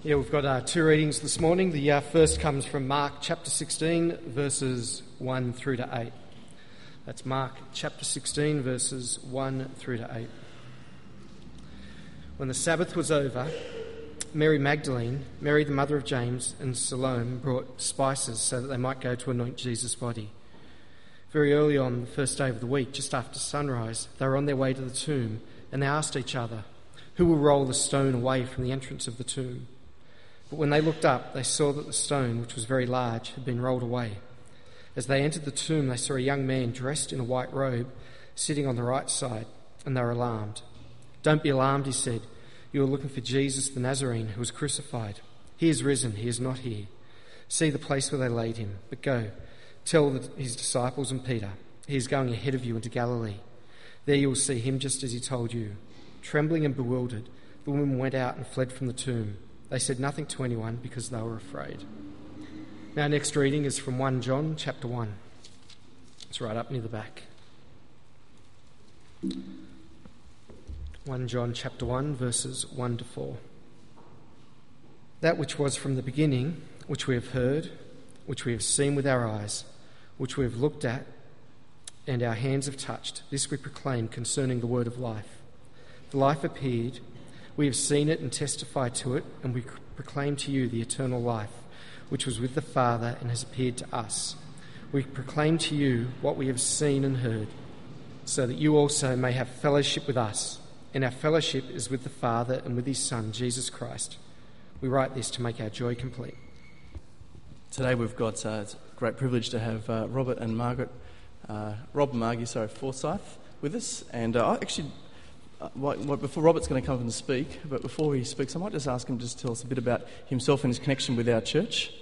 Yeah, we've got two readings this morning. The first comes from Mark chapter 16, verses 1 through to 8. That's Mark chapter 16, verses 1 through to 8. When the Sabbath was over, Mary Magdalene, Mary the mother of James, and Salome brought spices so that they might go to anoint Jesus' body. Very early on the first day of the week, just after sunrise, they were on their way to the tomb, and they asked each other, "Who will roll the stone away from the entrance of the tomb?" But when they looked up, they saw that the stone, which was very large, had been rolled away. As they entered the tomb, they saw a young man dressed in a white robe, sitting on the right side, and they were alarmed. "Don't be alarmed," he said. "You are looking for Jesus the Nazarene, who was crucified. He is risen, he is not here. See the place where they laid him. But go, tell his disciples and Peter, he is going ahead of you into Galilee. There you will see him just as he told you." Trembling and bewildered, the women went out and fled from the tomb. They said nothing to anyone because they were afraid. Our next reading is from 1 John chapter 1. It's right up near the back. 1 John chapter 1, verses 1 to 4. That which was from the beginning, which we have heard, which we have seen with our eyes, which we have looked at, and our hands have touched, this we proclaim concerning the word of life. The life appeared, we have seen it and testified to it, and we proclaim to you the eternal life, which was with the Father and has appeared to us. We proclaim to you what we have seen and heard, so that you also may have fellowship with us. And our fellowship is with the Father and with his Son, Jesus Christ. We write this to make our joy complete. Today we've got it's a great privilege to have Rob and Margie Forsyth with us. And before Robert's going to come up and speak, but before he speaks, I might just ask him to tell us a bit about himself and his connection with our church.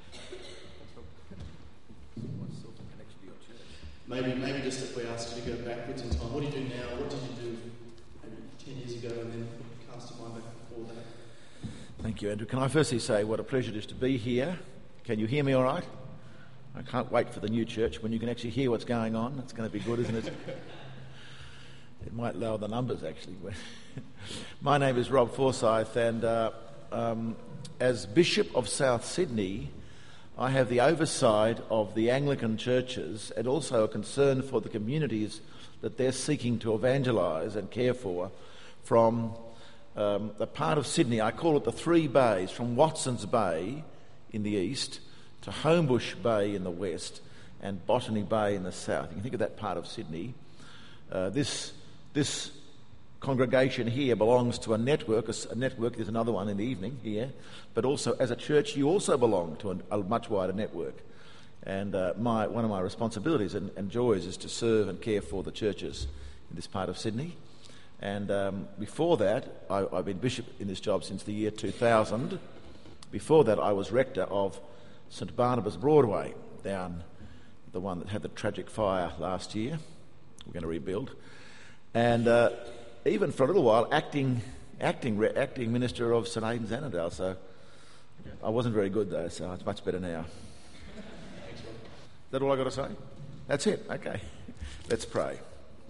Maybe just if we asked you to go backwards in time, what do you do now? What did you do maybe 10 years ago, and then cast your mind back before that? Thank you, Andrew. Can I firstly say what a pleasure it is to be here? Can you hear me all right? I can't wait for the new church when you can actually hear what's going on. It's going to be good, isn't it? It might lower the numbers, actually. My name is Rob Forsyth, and as Bishop of South Sydney, I have the oversight of the Anglican churches and also a concern for the communities that they're seeking to evangelise and care for from the part of Sydney, I call it the Three Bays, from Watson's Bay in the east to Homebush Bay in the west and Botany Bay in the south. You can think of that part of Sydney. This congregation here belongs to a network. There's another one in the evening here, but also as a church you also belong to a much wider network. And one of my responsibilities and joys is to serve and care for the churches in this part of Sydney. And before that, I've been bishop in this job since the year 2000. Before that, I was rector of St Barnabas Broadway, down the one that had the tragic fire last year. We're going to rebuild. And even for a little while, acting minister of St Aidan's Annandale. So I wasn't very good though, so it's much better now. Is that all I got to say? That's it. Okay. Let's pray.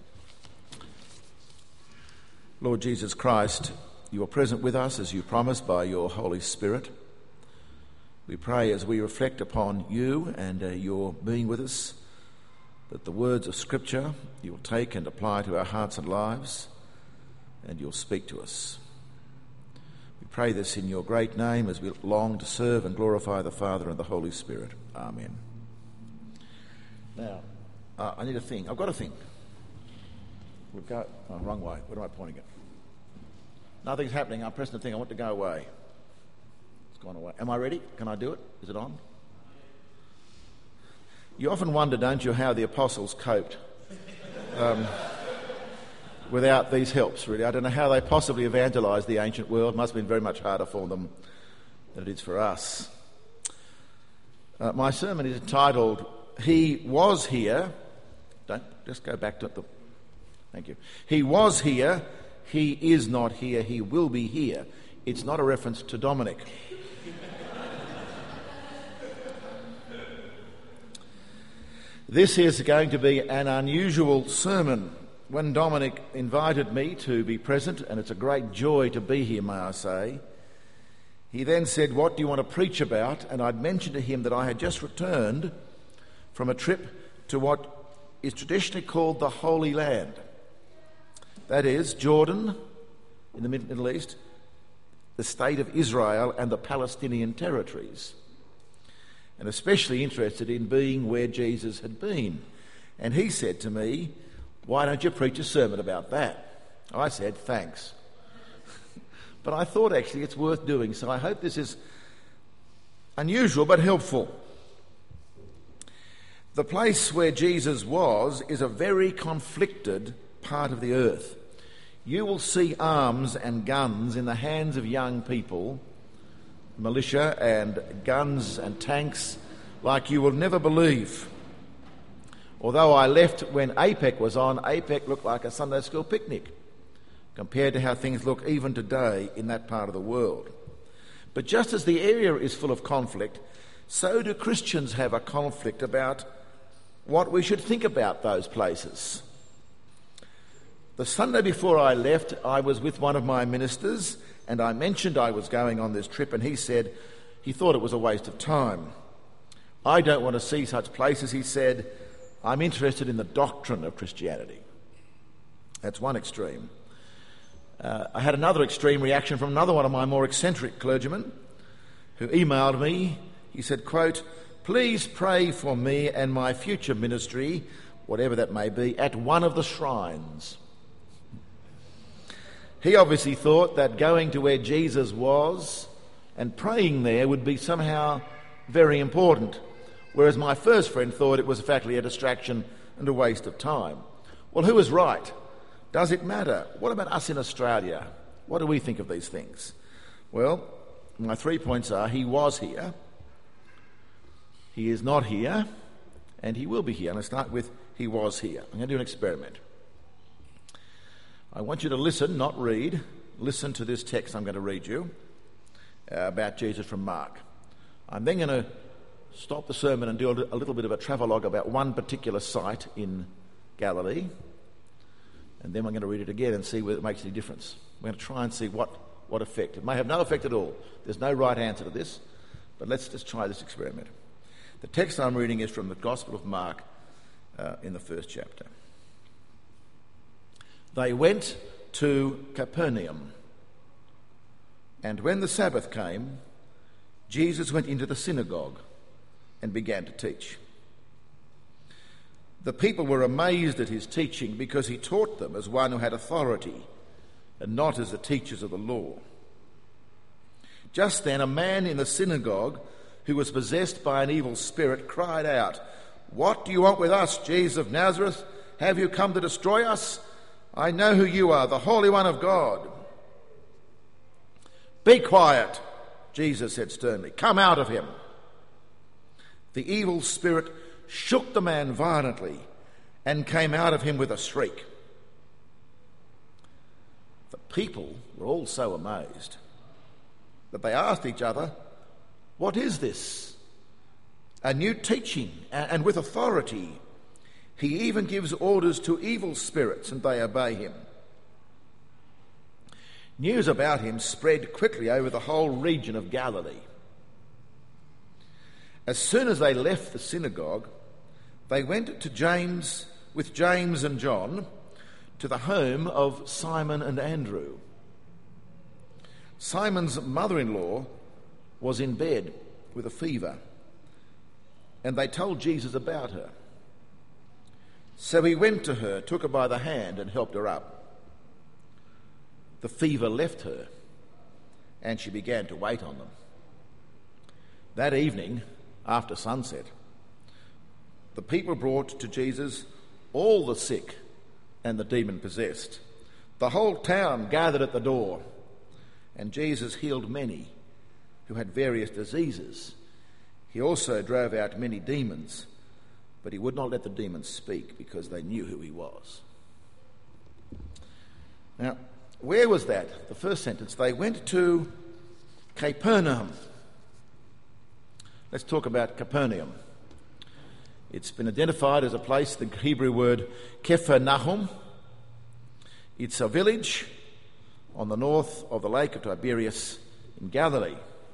Lord Jesus Christ, you are present with us as you promised by your Holy Spirit. We pray as we reflect upon you and your being with us, that the words of Scripture you will take and apply to our hearts and lives, and you'll speak to us. We pray this in your great name as we long to serve and glorify the Father and the Holy Spirit. Amen. Now, I need a thing. I've got a thing. We'll go... Oh, wrong way. Where am I pointing it? Nothing's happening. I'm pressing the thing. I want to go away. It's gone away. Am I ready? Can I do it? Is it on? You often wonder, don't you, how the apostles coped without these helps, really. I don't know how they possibly evangelised the ancient world. It must have been very much harder for them than it is for us. My sermon is entitled, He Was Here. Don't just go back to the... Thank you. He was here, he is not here, he will be here. It's not a reference to Dominic. This is going to be an unusual sermon. When Dominic invited me to be present, and it's a great joy to be here, may I say, He then said, "What do you want to preach about?" And I'd mentioned to him that I had just returned from a trip to what is traditionally called the Holy Land. That is, Jordan in the Middle East, the state of Israel and the Palestinian territories. And especially interested in being where Jesus had been. And he said to me, "Why don't you preach a sermon about that?" I said, "Thanks." But I thought actually it's worth doing, so I hope this is unusual but helpful. The place where Jesus was is a very conflicted part of the earth. You will see arms and guns in the hands of young people, militia and guns and tanks like you will never believe. Although I left when APEC was on, APEC looked like a Sunday school picnic compared to how things look even today in that part of the world. But just as the area is full of conflict, so do Christians have a conflict about what we should think about those places. The Sunday before I left, I was with one of my ministers, and I mentioned I was going on this trip, and he said he thought it was a waste of time. "I don't want to see such places," he said. "I'm interested in the doctrine of Christianity." That's one extreme. I had another extreme reaction from another one of my more eccentric clergymen who emailed me. He said, quote, "Please pray for me and my future ministry, whatever that may be, at one of the shrines." He obviously thought that going to where Jesus was and praying there would be somehow very important, whereas my first friend thought it was effectively a distraction and a waste of time. Well, who was right? Does it matter? What about us in Australia? What do we think of these things? Well, my 3 points are: he was here, he is not here, and he will be here. And I start with he was here. I'm going to do an experiment. I want you to listen, not read. Listen to this text I'm going to read you about Jesus from Mark. I'm then going to stop the sermon and do a little bit of a travelogue about one particular site in Galilee. And then we're going to read it again and see whether it makes any difference. We're going to try and see what effect. It may have no effect at all. There's no right answer to this, but let's just try this experiment. The text I'm reading is from the Gospel of Mark in the first chapter. They went to Capernaum, and when the Sabbath came, Jesus went into the synagogue and began to teach. The people were amazed at his teaching because he taught them as one who had authority and not as the teachers of the law. Just then a man in the synagogue who was possessed by an evil spirit cried out, "What do you want with us, Jesus of Nazareth? Have you come to destroy us? I know who you are, the Holy One of God." "Be quiet," Jesus said sternly. "Come out of him." The evil spirit shook the man violently and came out of him with a shriek. The people were all so amazed that they asked each other, "What is this? A new teaching and with authority. He even gives orders to evil spirits and they obey him." News about him spread quickly over the whole region of Galilee. As soon as they left the synagogue, they went to James and John to the home of Simon and Andrew. Simon's mother-in-law was in bed with a fever, and they told Jesus about her. So he went to her, took her by the hand and helped her up. The fever left her, and she began to wait on them. That evening, after sunset, the people brought to Jesus all the sick and the demon-possessed. The whole town gathered at the door, and Jesus healed many who had various diseases. He also drove out many demons, but he would not let the demons speak because they knew who he was. Now, where was that? The first sentence, they went to Capernaum. Let's talk about Capernaum. It's been identified as a place, the Hebrew word Kepher-Nahum. It's a village on the north of the lake of Tiberias in Galilee.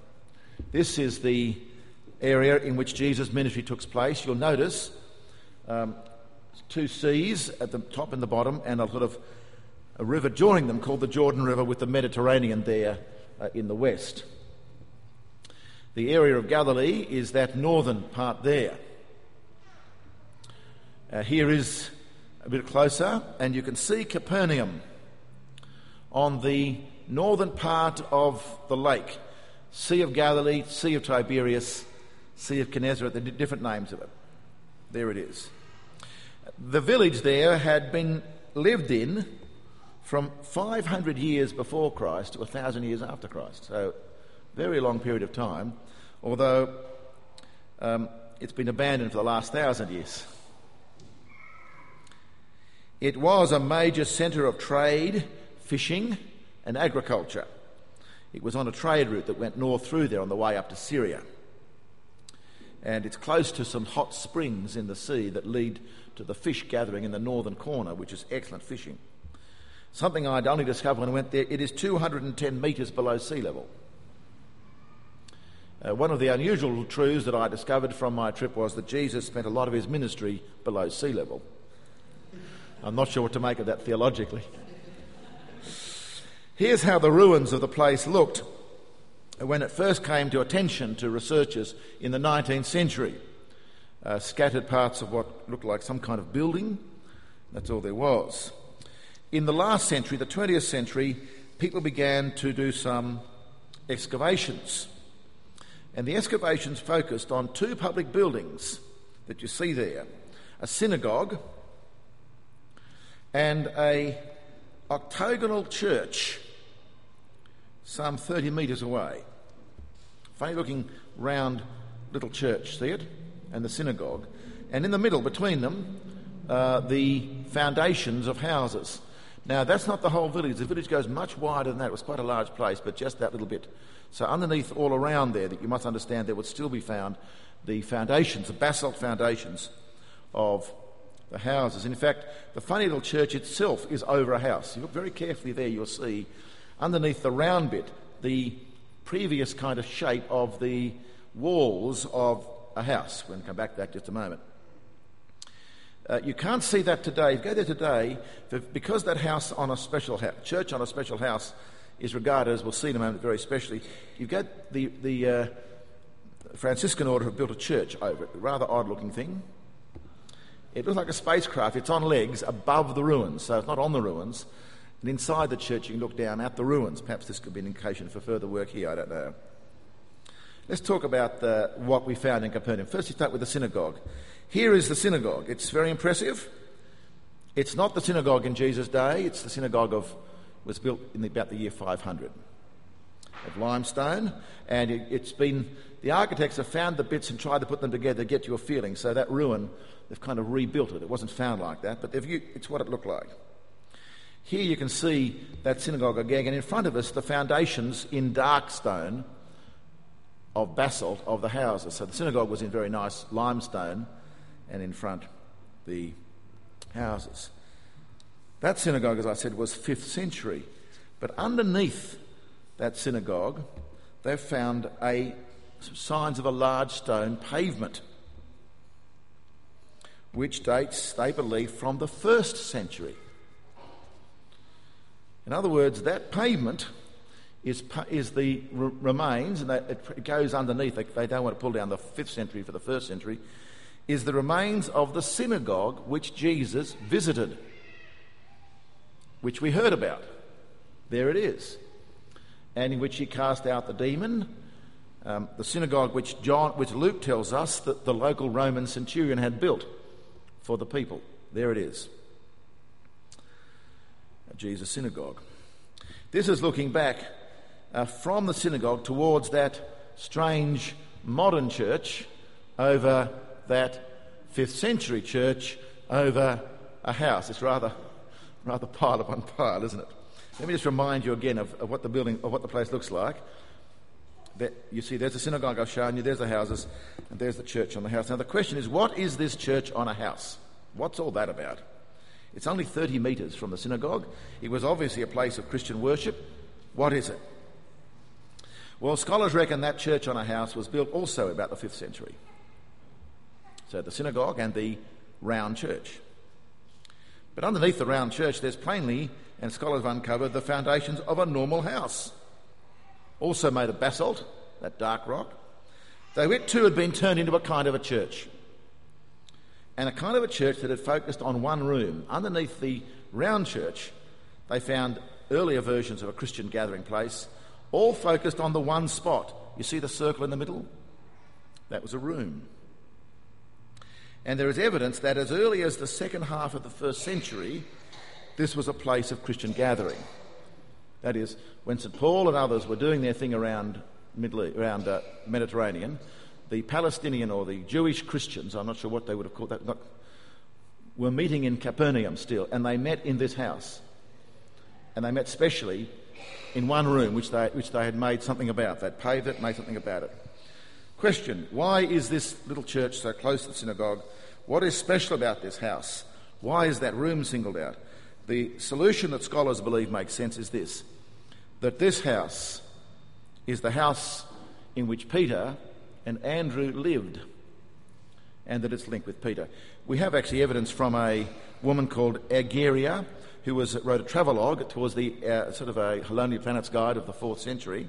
This is the area in which Jesus' ministry took place. You'll notice two seas at the top and the bottom, and a sort of a river joining them called the Jordan River, with the Mediterranean there in the west. The area of Galilee is that northern part there. Here is a bit closer, and you can see Capernaum on the northern part of the lake. Sea of Galilee, Sea of Tiberias, Sea of Gennesaret, the different names of it. There it is. The village there had been lived in from 500 years before Christ to 1,000 years after Christ. So, very long period of time, although it's been abandoned for the last 1,000 years. It was a major centre of trade, fishing and agriculture. It was on a trade route that went north through there on the way up to Syria. And it's close to some hot springs in the sea that lead to the fish gathering in the northern corner, which is excellent fishing. Something I'd only discovered when I went there, it is 210 metres below sea level. One of the unusual truths that I discovered from my trip was that Jesus spent a lot of his ministry below sea level. I'm not sure what to make of that theologically. Here's how the ruins of the place looked when it first came to attention to researchers in the 19th century. Scattered parts of what looked like some kind of building. That's all there was. In the last century, the 20th century, people began to do some excavations. And the excavations focused on two public buildings that you see there. A synagogue and a octagonal church some 30 metres away. Funny looking round little church, see it? And the synagogue. And in the middle, between them, the foundations of houses. Now, that's not the whole village. The village goes much wider than that. It was quite a large place, but just that little bit. So underneath, all around there, that you must understand, there would still be found the foundations, the basalt foundations of the houses. In fact, the funny little church itself is over a house. You look very carefully there, you'll see underneath the round bit the previous kind of shape of the walls of a house. We're going to come back to that in just a moment. You can't see that today. If you go there today, because that house on a special church on a special house is regarded, as we'll see in a moment, very specially. You've got the Franciscan order have built a church over it, a rather odd-looking thing. It looks like a spacecraft. It's on legs above the ruins, so it's not on the ruins. And inside the church, you can look down at the ruins. Perhaps this could be an indication for further work here, I don't know. Let's talk about what we found in Capernaum. First, we start with the synagogue. Here is the synagogue. It's very impressive. It's not the synagogue in Jesus' day. It's the synagogue was built in about the year 500 of limestone, and the architects have found the bits and tried to put them together to get you a feeling. So that ruin, they've kind of rebuilt it. It wasn't found like that, but it's what it looked like. Here you can see that synagogue again, and in front of us the foundations in dark stone of basalt of the houses. So the synagogue was in very nice limestone, and in front the houses. That synagogue, as I said, was 5th century. But underneath that synagogue, they've found signs of a large stone pavement, which dates, they believe, from the 1st century. In other words, that pavement is the remains, and it goes underneath. They don't want to pull down the 5th century for the 1st century, is the remains of the synagogue which Jesus visited, which we heard about. There it is. And in which he cast out the demon. The synagogue which Luke tells us that the local Roman centurion had built for the people. There it is. Jesus' synagogue. This is looking back from the synagogue towards that strange modern church over that 5th century church over a house. It's rather pile upon pile, isn't it? Let me just remind you again of what the place looks like. You see, there's the synagogue I've shown you, there's the houses, and there's the church on the house. Now the question is, what is this church on a house? What's all that about? It's only 30 metres from the synagogue. It was obviously a place of Christian worship. What is it? Well, scholars reckon that church on a house was built also about the 5th century. So the synagogue and the round church. But underneath the round church there's plainly, and scholars have uncovered, the foundations of a normal house, also made of basalt, that dark rock, though it too had been turned into a kind of a church. And a kind of a church that had focused on one room. Underneath the round church they found earlier versions of a Christian gathering place, all focused on the one spot. You see the circle in the middle? That was a room. And there is evidence that as early as the second half of the 1st century, this was a place of Christian gathering. That is, when St Paul and others were doing their thing around Mediterranean, the Palestinian or the Jewish Christians, I'm not sure what they would have called that, were meeting in Capernaum still, and they met in this house. And they met specially in one room, which they had made something about. They'd paved it, made something about it. Question: why is this little church so close to the synagogue? What is special about this house? Why is that room singled out? The solution that scholars believe makes sense is this: that this house is the house in which Peter and Andrew lived, and that it's linked with Peter. We have actually evidence from a woman called Egeria, who wrote a travelogue towards the sort of a Lonely Planet's Guide of the 4th century.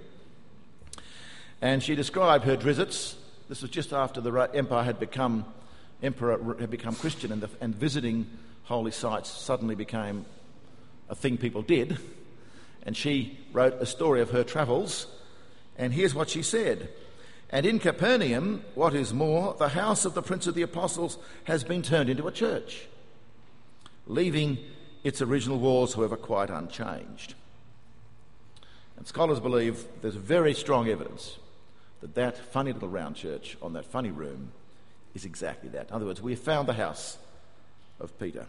And she described her visits. This was just after the emperor had become Christian, and visiting holy sites suddenly became a thing people did. And she wrote a story of her travels, and here's what she said: "And in Capernaum, what is more, the house of the Prince of the Apostles has been turned into a church, leaving its original walls, however, quite unchanged." And scholars believe there's very strong evidence that that funny little round church on that funny room is exactly that. In other words, we have found the house of Peter.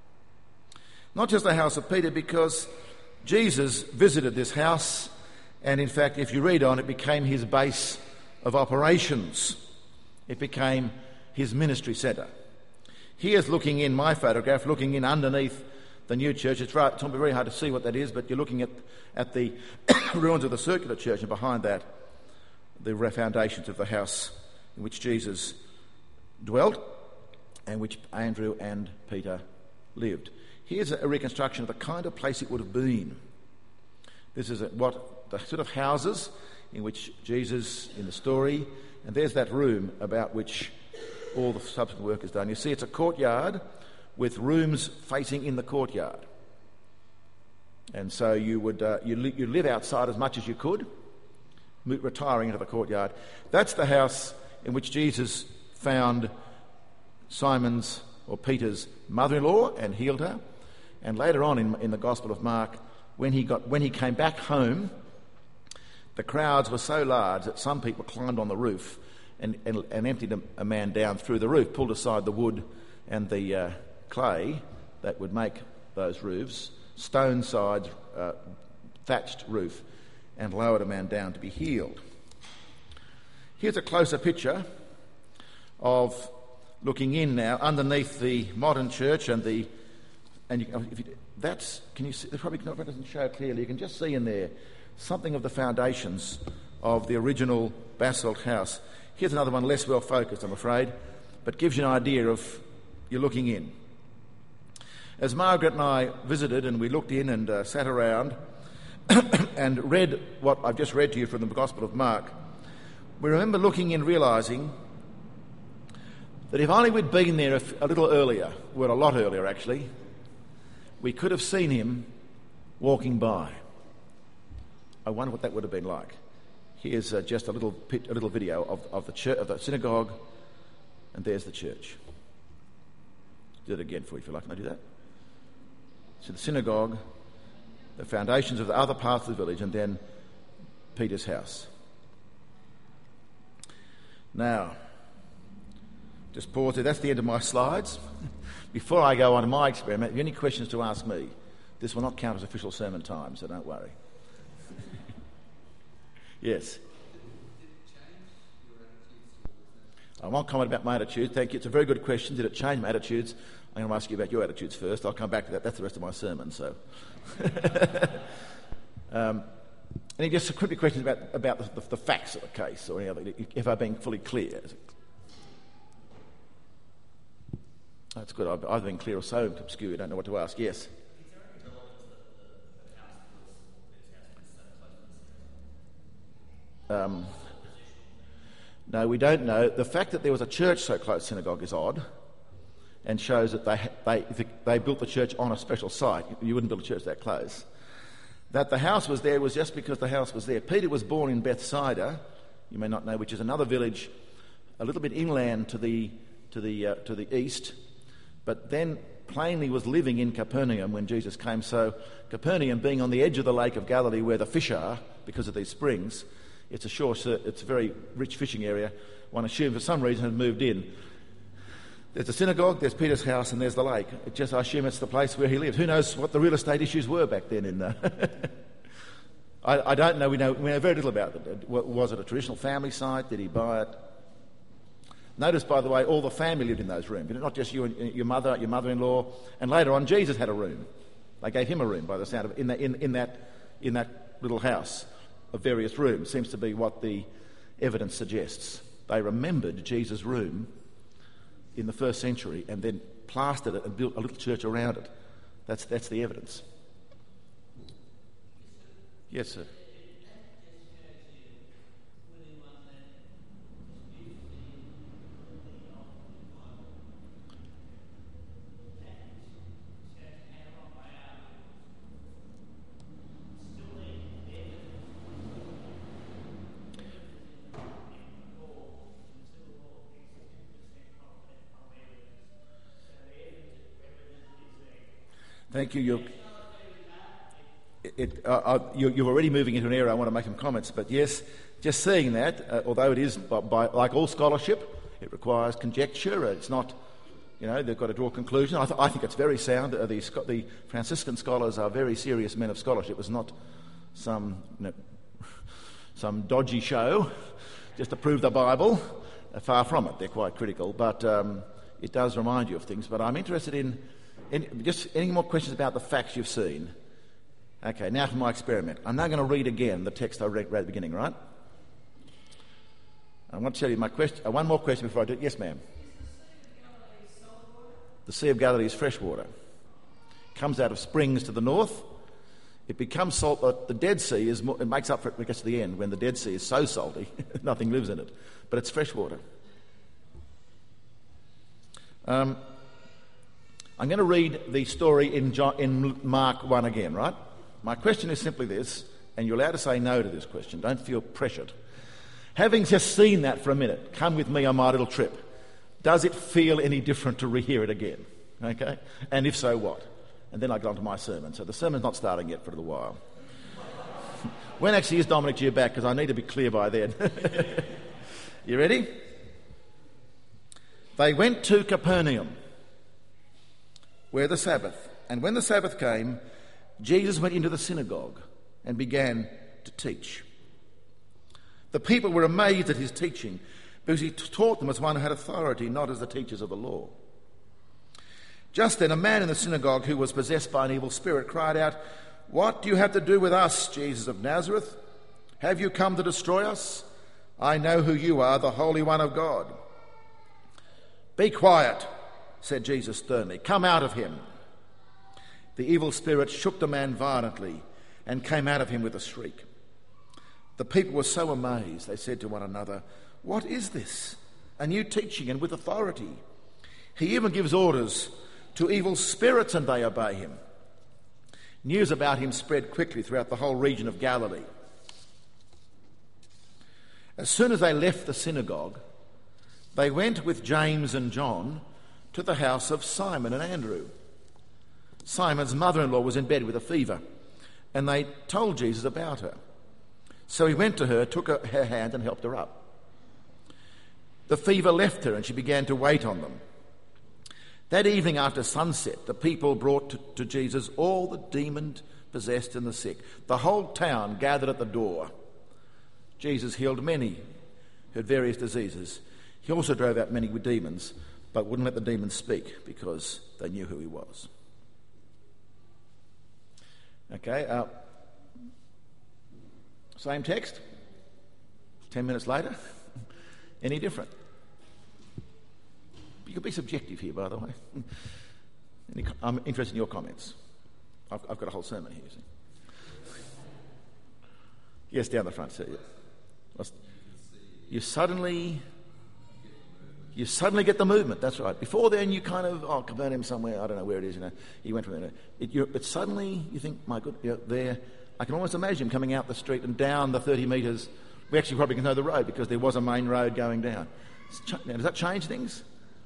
Not just the house of Peter, because Jesus visited this house, and in fact, if you read on, it became his base of operations. It became his ministry centre. Here's looking in my photograph, looking in underneath the new church. It's very hard to see what that is, but you're looking at the ruins of the circular church, and behind that, the foundations of the house in which Jesus dwelt and which Andrew and Peter lived. Here's a reconstruction of the kind of place it would have been. This is what the sort of houses in which Jesus, in the story, and there's that room about which all the subsequent work is done. You see, it's a courtyard with rooms facing in the courtyard. And so you would you live outside as much as you could, retiring into the courtyard. That's the house in which Jesus found Simon's or Peter's mother-in-law and healed her. And later on in the Gospel of Mark, when he came back home, the crowds were so large that some people climbed on the roof and emptied a man down through the roof, pulled aside the wood and the clay that would make those roofs, stone sides, thatched roof, and lowered a man down to be healed. Here's a closer picture of looking in now underneath the modern church can you see? It probably doesn't show clearly. You can just see in there something of the foundations of the original basalt house. Here's another one, less well focused, I'm afraid, but gives you an idea of you're looking in. As Margaret and I visited and we looked in and sat around and read what I've just read to you from the Gospel of Mark, we remember looking in, realising that if only we'd been there a little earlier, well, a lot earlier actually, we could have seen him walking by. I wonder what that would have been like. Here's just a little video of the synagogue, and there's the church. Do it again for you if you like. Can I do that? So the synagogue, the foundations of the other parts of the village, and then Peter's house. Now, just pause there. That's the end of my slides. Before I go on to my experiment, if you have any questions to ask me, this will not count as official sermon time, so don't worry. Yes. I won't comment about my attitude. Thank you. It's a very good question. Did it change my attitudes? I'm going to ask you about your attitudes first. I'll come back to that. That's the rest of my sermon. So, Any just quick questions about the facts of the case, or any other, if I've been fully clear? That's good. I've been clear or so obscure, I don't know what to ask. Yes? No, we don't know. The fact that there was a church so close to the synagogue is odd, and shows that they built the church on a special site. You wouldn't build a church that close. That the house was there was just because the house was there. Peter was born in Bethsaida, you may not know, which is another village a little bit inland to the east, but then plainly was living in Capernaum when Jesus came. So Capernaum, being on the edge of the Lake of Galilee where the fish are, because of these springs, it's a very rich fishing area. One assumes for some reason had moved in. There's a synagogue, there's Peter's house, and there's the lake. I assume it's the place where he lived. Who knows what the real estate issues were back then? I don't know. We know very little about it. Was it a traditional family site? Did he buy it? Notice, by the way, all the family lived in those rooms. Not just you and your mother, your mother-in-law, and later on Jesus had a room. They gave him a room by the sound of it in that little house of various rooms. Seems to be what the evidence suggests. They remembered Jesus' room in the first century and then plastered it and built a little church around it. That's the evidence. Yes, sir. Thank you. You're already moving into an area I want to make some comments, but yes, just seeing that, although it is like all scholarship, it requires conjecture. It's not, they've got to draw conclusions. I think it's very sound. The Franciscan scholars are very serious men of scholarship. It's not some dodgy show just to prove the Bible. Far from it. They're quite critical, but it does remind you of things. But I'm interested in just any more questions about the facts you've seen. Okay, now for my experiment. I'm now going to read again the text I read at the beginning, right? I want to tell you my question. One more question before I do it. Yes, ma'am. The Sea of Galilee is fresh water. Comes out of springs to the north. It becomes salt. The Dead Sea it makes up for it when it gets to the end, when the Dead Sea is so salty, nothing lives in it. But it's fresh water. I'm going to read the story in Mark 1 again, right? My question is simply this, and you're allowed to say no to this question. Don't feel pressured. Having just seen that for a minute, come with me on my little trip. Does it feel any different to rehear it again? Okay? And if so, what? And then I get on to my sermon. So the sermon's not starting yet for a little while. When actually is Dominic due back? Because I need to be clear by then. You ready? They went to Capernaum, where the Sabbath. And when the Sabbath came, Jesus went into the synagogue and began to teach. The people were amazed at his teaching, because he taught them as one who had authority, not as the teachers of the law. Just then a man in the synagogue who was possessed by an evil spirit cried out, "What do you have to do with us, Jesus of Nazareth? Have you come to destroy us? I know who you are, the Holy One of God." "Be quiet," said Jesus sternly. "Come out of him." The evil spirit shook the man violently and came out of him with a shriek. The people were so amazed, they said to one another, "What is this? A new teaching and with authority. He even gives orders to evil spirits and they obey him." News about him spread quickly throughout the whole region of Galilee. As soon as they left the synagogue, they went with James and John to the house of Simon and Andrew. Simon's mother-in-law was in bed with a fever, and they told Jesus about her. So he went to her, took her hand and helped her up. The fever left her and she began to wait on them. That evening after sunset, the people brought to Jesus all the demon-possessed and the sick. The whole town gathered at the door. Jesus healed many who had various diseases. He also drove out many with demons, but wouldn't let the demons speak because they knew who he was. Okay, Same text, 10 minutes later, any different? You could be subjective here, by the way. I'm interested in your comments. I've got a whole sermon here, you see. Yes, down the front, sir. Yeah. You suddenly get the movement. That's right. Before then, you kind of Capernaum somewhere. I don't know where it is. He went from there. But suddenly, you think, my God, there. I can almost imagine him coming out the street and down the 30 metres. We actually probably can know the road because there was a main road going down. Now, does that change things?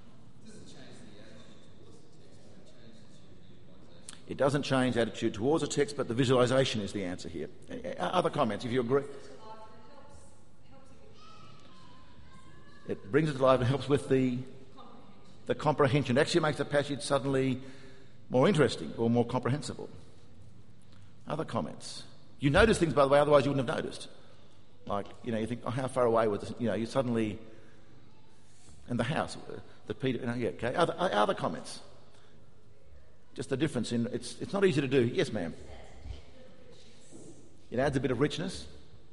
It doesn't change attitude towards a text, but the visualisation is the answer here. Other comments, if you agree? It brings it to life and helps with the comprehension. It actually makes the passage suddenly more interesting or more comprehensible. Other comments. You notice things, by the way, otherwise you wouldn't have noticed. Like, you think, how far away was this? You suddenly... And the house, the Peter... okay. Other comments. Just the difference in... It's not easy to do. Yes, ma'am. It adds a bit of richness.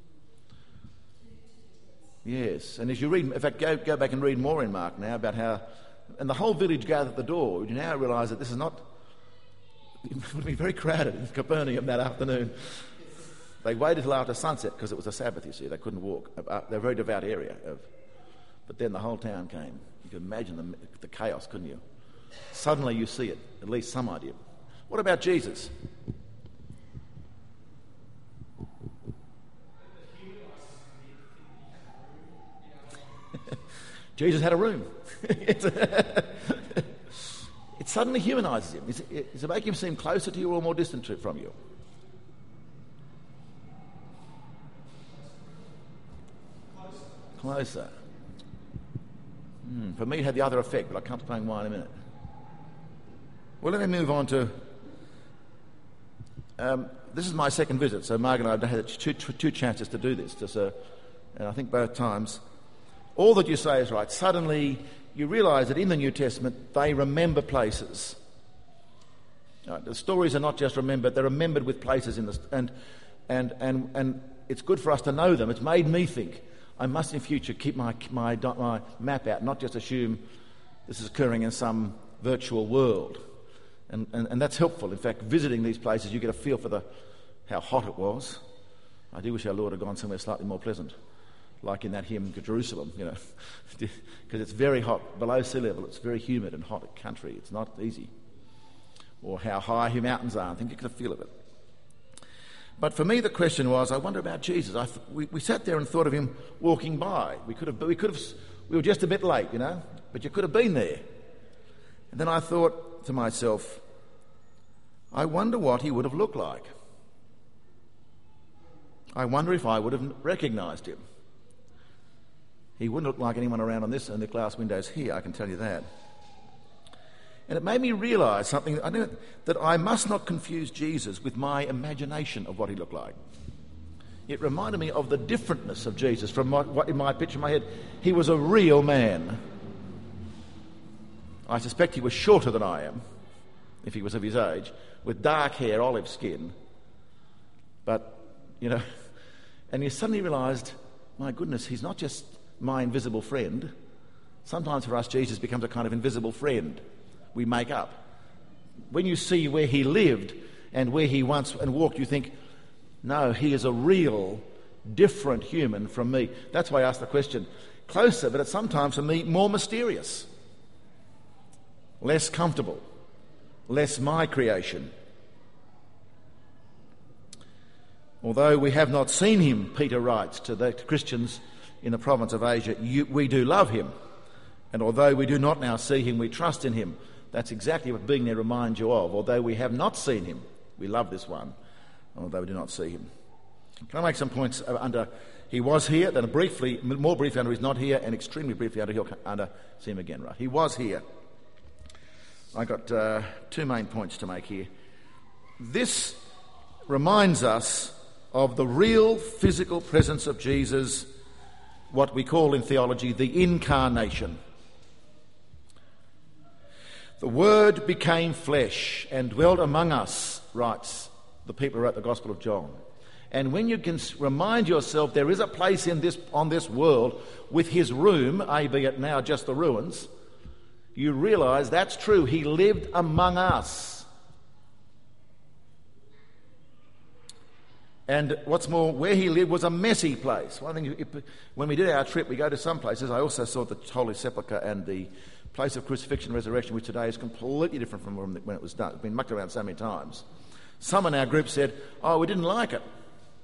Yes, and as you read... In fact, go back and read more in Mark now about how... And the whole village gathered at the door. You now realise that this is not... It would have been very crowded in Capernaum that afternoon. They waited till after sunset because it was a Sabbath, you see. They couldn't walk. They're a very devout area. But then the whole town came. You can imagine the chaos, couldn't you? Suddenly you see it, at least some idea. What about Jesus? Jesus had a room. It suddenly humanises him. Does it make him seem closer to you or more distant from you? Closer. For me, it had the other effect, but I'll come to playing wine in a minute. Well, let me move on to... this is my second visit, so Margaret and I have had two chances to do this. And I think both times, all that you say is right. Suddenly, you realise that in the New Testament, they remember places. The stories are not just remembered; they're remembered with places in and it's good for us to know them. It's made me think I must in future keep my map out, not just assume this is occurring in some virtual world. And that's helpful. In fact, visiting these places, you get a feel for how hot it was. I do wish our Lord had gone somewhere slightly more pleasant, like in that hymn, Jerusalem, because it's very hot. Below sea level, it's very humid and hot country. It's not easy. Or how high your mountains are. I think you get a feel of it. But for me, the question was, I wonder about Jesus. We sat there and thought of him walking by. We were just a bit late, but you could have been there. And then I thought to myself, I wonder what he would have looked like. I wonder if I would have recognised him. He wouldn't look like anyone around on this and the glass windows here, I can tell you that. And it made me realise something, that I must not confuse Jesus with my imagination of what he looked like. It reminded me of the differentness of Jesus from what in my picture in my head. He was a real man. I suspect he was shorter than I am, if he was of his age, with dark hair, olive skin. But, and you suddenly realised, my goodness, he's not just my invisible friend. Sometimes for us, Jesus becomes a kind of invisible friend we make up. When you see where he lived and where he once and walked, you think, no, he is a real, different human from me. That's why I asked the question. Closer, but it's sometimes for me more mysterious. Less comfortable. Less my creation. Although we have not seen him, Peter writes to the Christians in the province of Asia, we do love him. And although we do not now see him, we trust in him. That's exactly what being there reminds you of. Although we have not seen him, we love this one, although we do not see him. Can I make some points under he was here, then more briefly under he's not here, and extremely briefly under see him again, right? He was here. I got two main points to make here. This reminds us of the real physical presence of Jesus, what we call in theology the incarnation. The Word became flesh and dwelt among us, writes the people who wrote the Gospel of John. And when you can remind yourself there is a place on this world with his room, albeit now just the ruins, you realise that's true. He lived among us. And what's more, where he lived was a messy place. One thing, when we did our trip, we go to some places. I also saw the Holy Sepulchre and the place of crucifixion and resurrection, which today is completely different from when it was done. It's been mucked around so many times. Some in our group said, "Oh, we didn't like it."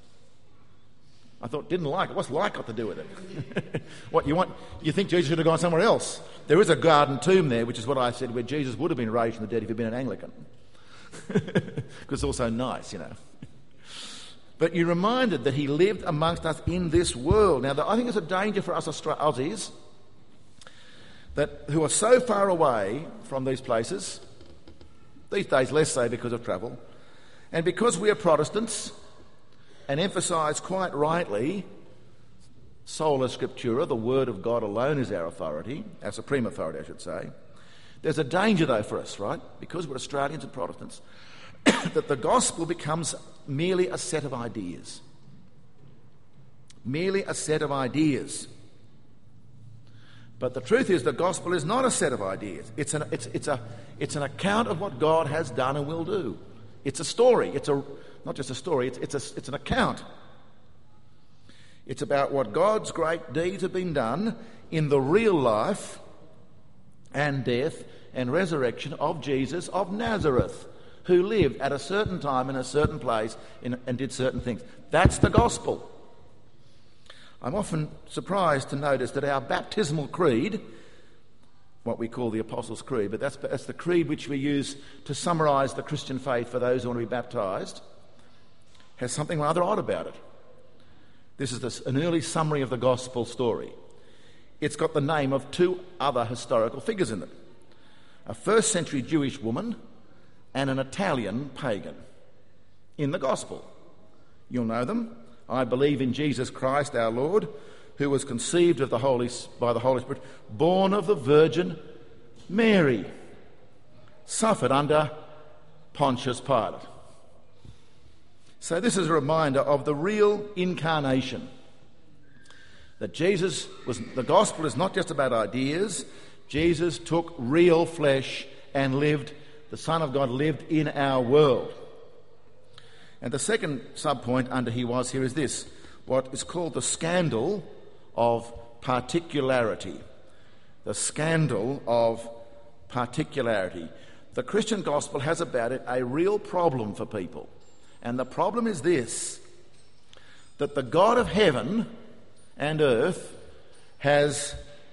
I thought, didn't like it? What's like got to do with it? What you want? You think Jesus should have gone somewhere else? There is a garden tomb there, which is what I said, where Jesus would have been raised from the dead if he'd been an Anglican. Because it's also nice, you know. But you're reminded that he lived amongst us in this world. Now, I think there's a danger for us Aussies who are so far away from these places, these days less so because of travel, and because we are Protestants and emphasise quite rightly sola scriptura, the word of God alone is our authority, our supreme authority, I should say. There's a danger, though, for us, right, because we're Australians and Protestants, that the gospel becomes merely a set of ideas. Merely a set of ideas. But the truth is the gospel is not a set of ideas. It's an account of what God has done and will do. It's a story. Not just a story, it's an account. It's about what God's great deeds have been done in the real life and death and resurrection of Jesus of Nazareth, who lived at a certain time in a certain place and did certain things. That's the gospel. I'm often surprised to notice that our baptismal creed, what we call the Apostles' Creed, but that's the creed which we use to summarise the Christian faith for those who want to be baptised, has something rather odd about it. This is an early summary of the gospel story. It's got the name of two other historical figures in it. A first century Jewish woman and an Italian pagan in the gospel. You'll know them. I believe in Jesus Christ our Lord, who was conceived by the Holy Spirit, born of the Virgin Mary, suffered under Pontius Pilate. So this is a reminder of the real incarnation. That the gospel is not just about ideas. Jesus took real flesh and lived. The Son of God lived in our world. And the second sub-point under here is this, what is called the scandal of particularity. The scandal of particularity. The Christian gospel has about it a real problem for people. And the problem is this, that the God of heaven and earth has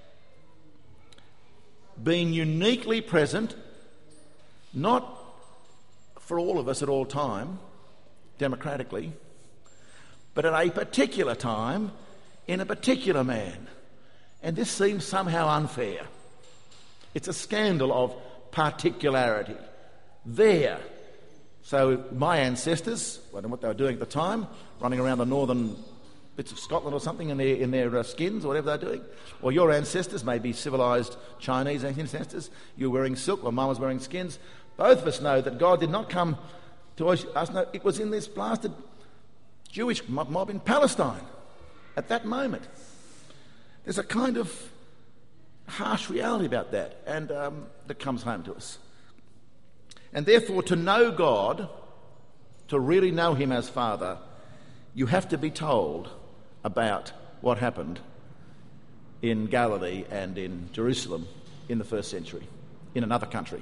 been uniquely present, not for all of us at all time, democratically, but at a particular time, in a particular man. And this seems somehow unfair. It's a scandal of particularity. There. So my ancestors, I don't know what they were doing at the time, running around the northern bits of Scotland or something in their skins or whatever they're doing, or your ancestors, maybe civilised Chinese ancestors, you were wearing silk while Mum was wearing skins. Both of us know that God did not come to us. No, it was in this blasted Jewish mob in Palestine at that moment. There's a kind of harsh reality about that, and that comes home to us. And therefore, to know God, to really know him as Father, you have to be told about what happened in Galilee and in Jerusalem in the first century, in another country.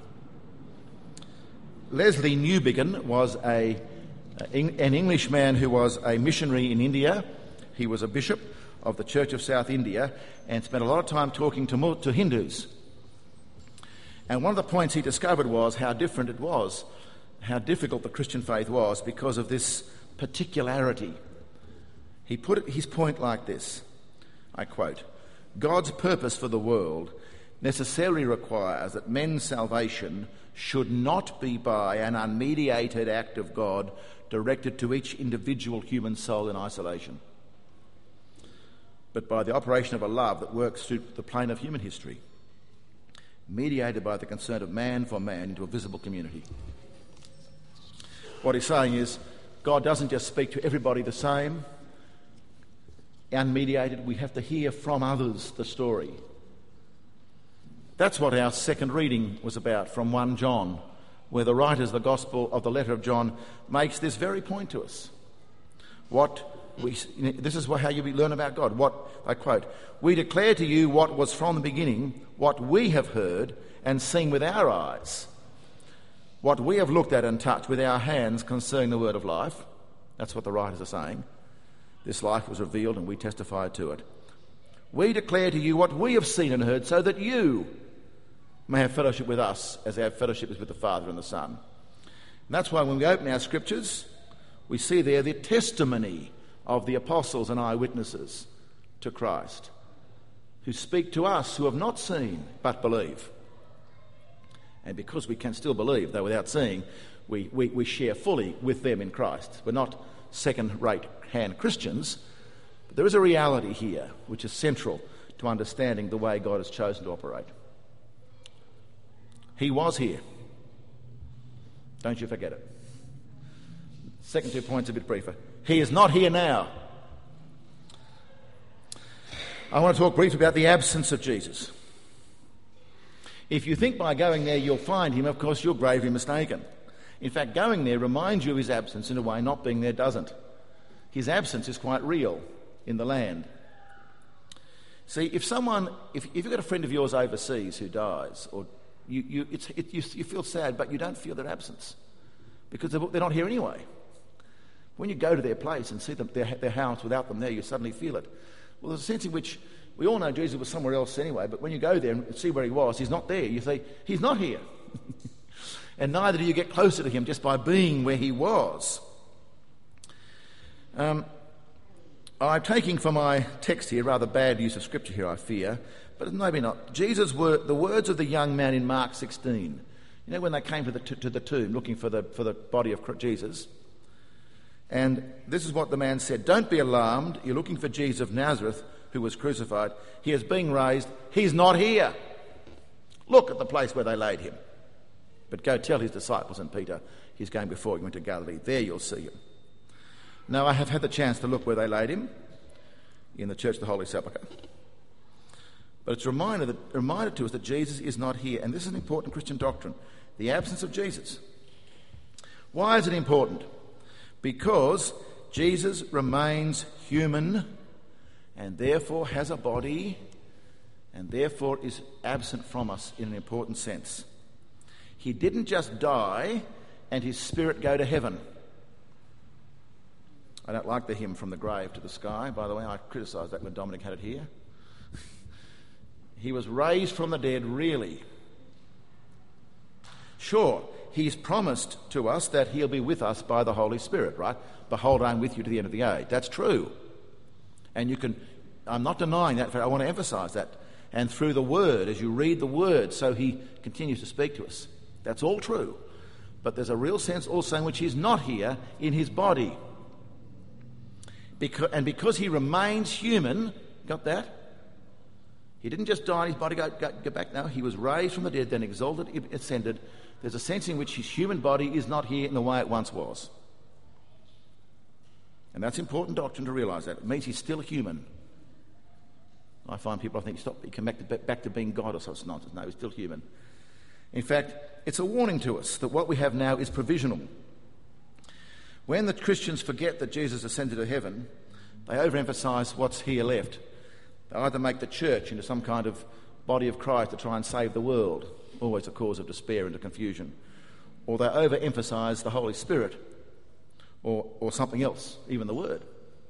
Leslie Newbigin was an Englishman who was a missionary in India. He was a bishop of the Church of South India and spent a lot of time talking to Hindus. And one of the points he discovered was how different it was, how difficult the Christian faith was because of this particularity. He put his point like this, I quote, "God's purpose for the world necessarily requires that men's salvation should not be by an unmediated act of God directed to each individual human soul in isolation, but by the operation of a love that works through the plane of human history, mediated by the concern of man for man into a visible community." What he's saying is God doesn't just speak to everybody the same, unmediated. We have to hear from others the story. That's what our second reading was about from 1 John, where the writer of the Gospel of the letter of John makes this very point to us. This is how you learn about God. What I quote, "We declare to you what was from the beginning, what we have heard and seen with our eyes, what we have looked at and touched with our hands concerning the word of life." That's what the writers are saying. This life was revealed and we testified to it. "We declare to you what we have seen and heard, so that you may have fellowship with us as our fellowship is with the Father and the Son." And that's why when we open our scriptures, we see there the testimony of the apostles and eyewitnesses to Christ, who speak to us who have not seen but believe. And because we can still believe, though without seeing, we share fully with them in Christ. We're not second-rate hand Christians, but there is a reality here which is central to understanding the way God has chosen to operate. He was here. Don't you forget it. Second 2 points a bit briefer. He is not here now. I want to talk briefly about the absence of Jesus. If you think by going there you'll find him, of course you're gravely mistaken. In fact, going there reminds you of his absence in a way not being there doesn't. His absence is quite real in the land. See, if you've got a friend of yours overseas who dies, or you feel sad, but you don't feel their absence because they're not here anyway. When you go to their place and see their house without them there, you suddenly feel it. Well, there's a sense in which we all know Jesus was somewhere else anyway, but when you go there and see where he was, he's not there. You say, he's not here. And neither do you get closer to him just by being where he was. I'm taking for my text here rather bad use of scripture here, I fear, but maybe not. The words of the young man in Mark 16. You know, when they came to the tomb looking for the body of Jesus. And this is what the man said: "Don't be alarmed. You're looking for Jesus of Nazareth, who was crucified. He is being raised. He's not here. Look at the place where they laid him. But go tell his disciples and Peter, he's going before you into Galilee. There you'll see him." Now, I have had the chance to look where they laid him, in the Church of the Holy Sepulchre. But it's a reminder to us that Jesus is not here. And this is an important Christian doctrine, the absence of Jesus. Why is it important? Because Jesus remains human and therefore has a body and therefore is absent from us in an important sense. He didn't just die and his spirit go to heaven. I don't like the hymn "From the Grave to the Sky," by the way. I criticised that when Dominic had it here. He was raised from the dead, really. Sure, he's promised to us that he'll be with us by the Holy Spirit, right? "Behold, I am with you to the end of the age." That's true. And I'm not denying that, but I want to emphasise that. And through the Word, as you read the Word, so he continues to speak to us. That's all true. But there's a real sense also in which he's not here in his body. Because he remains human, got that? He didn't just die and his body go back. No, he was raised from the dead, then exalted, ascended. There's a sense in which his human body is not here in the way it once was. And that's important doctrine to realise that. It means he's still human. I find people, he can back to being God or such nonsense. No, he's still human. In fact, it's a warning to us that what we have now is provisional. When the Christians forget that Jesus ascended to heaven, they overemphasise what's here left. They either make the church into some kind of body of Christ to try and save the world, always a cause of despair and confusion, or they overemphasise the Holy Spirit, or something else, even the Word.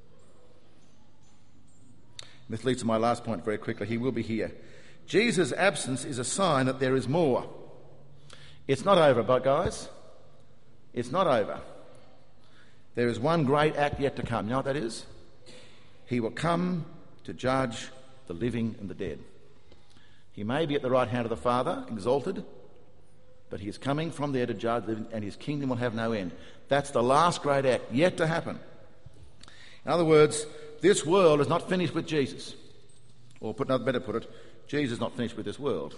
This leads to my last point very quickly. He will be here. Jesus' absence is a sign that there is more. It's not over, but guys, it's not over. There is one great act yet to come. You know what that is? He will come to judge the living and the dead. He may be at the right hand of the Father, exalted, but he is coming from there to judge the living, and his kingdom will have no end. That's the last great act yet to happen. In other words, this world is not finished with Jesus. Or better put it, Jesus is not finished with this world.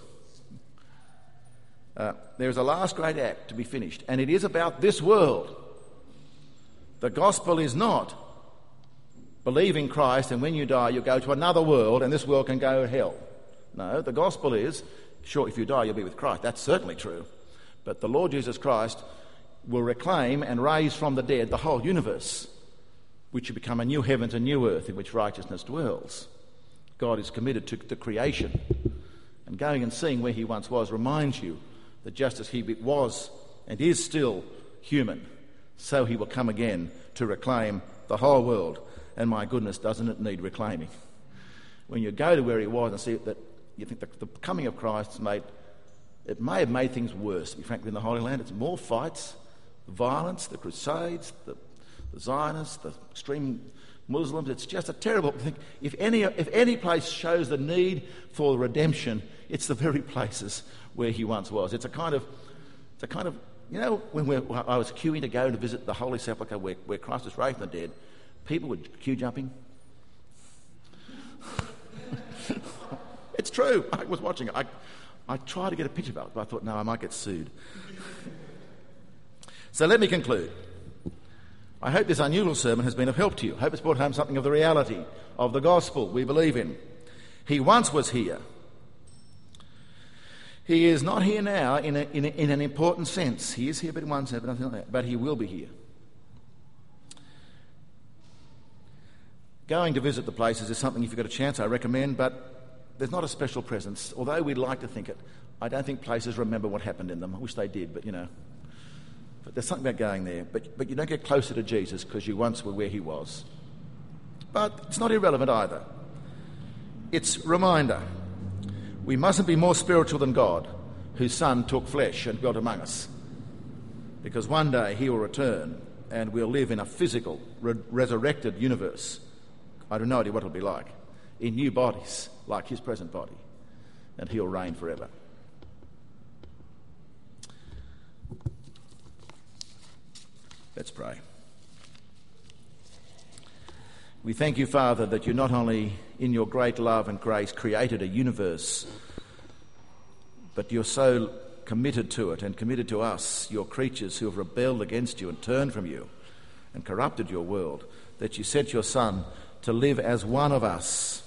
There is a last great act to be finished, and it is about this world. The gospel is not believe in Christ and when you die you'll go to another world and this world can go to hell. No, the gospel is, sure, if you die you'll be with Christ. That's certainly true. But the Lord Jesus Christ will reclaim and raise from the dead the whole universe, which will become a new heavens and new earth in which righteousness dwells. God is committed to the creation. And going and seeing where he once was reminds you that just as he was and is still human, so he will come again to reclaim the whole world. And my goodness, doesn't it need reclaiming? When you go to where he was and see that, you think the coming of Christ may have made things worse, to be frank, in the Holy Land. It's more fights, violence, the Crusades, the Zionists, the extreme Muslims. It's just a terrible thing. If any place shows the need for redemption, it's the very places where he once was. It's a kind of you know, when I was queuing to go to visit the Holy Sepulchre where Christ was raised from the dead, people were queue jumping. It's true. I was watching it. I tried to get a picture of it, but I thought, no, I might get sued. So let me conclude. I hope this unusual sermon has been of help to you. I hope it's brought home something of the reality of the gospel we believe in. He once was here. He is not here now in an important sense. He is here but in one sense, but nothing like that. But he will be here. Going to visit the places is something, if you've got a chance, I recommend, but there's not a special presence. Although we'd like to think it, I don't think places remember what happened in them. I wish they did, but But there's something about going there. But you don't get closer to Jesus because you once were where he was. But it's not irrelevant either. It's a reminder. We mustn't be more spiritual than God, whose Son took flesh and dwelt among us. Because one day he will return and we'll live in a physical, resurrected universe. I have no idea what it'll be like. In new bodies, like his present body. And he'll reign forever. Let's pray. We thank you, Father, that you not only in your great love and grace created a universe, but you're so committed to it and committed to us, your creatures who have rebelled against you and turned from you and corrupted your world, that you sent your Son to live as one of us.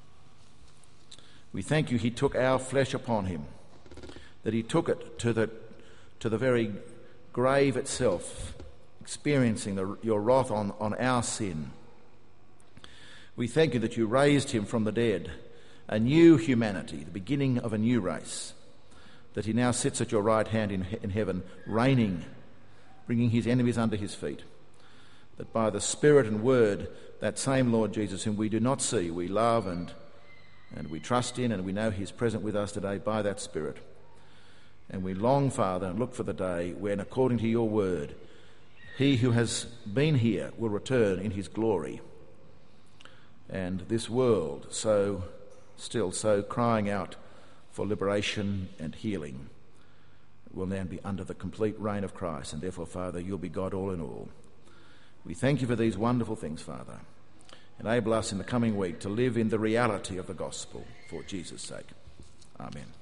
We thank you he took our flesh upon him, that he took it to the very grave itself, experiencing your wrath on our sin. We thank you that you raised him from the dead, a new humanity, the beginning of a new race, that he now sits at your right hand in heaven, reigning, bringing his enemies under his feet, that by the Spirit and Word, that same Lord Jesus, whom we do not see, we love and we trust in, and we know he's present with us today by that Spirit. And we long, Father, and look for the day when, according to your word, he who has been here will return in his glory. And this world, so crying out for liberation and healing, will then be under the complete reign of Christ. And therefore, Father, you'll be God all in all. We thank you for these wonderful things, Father. Enable us in the coming week to live in the reality of the gospel for Jesus' sake. Amen.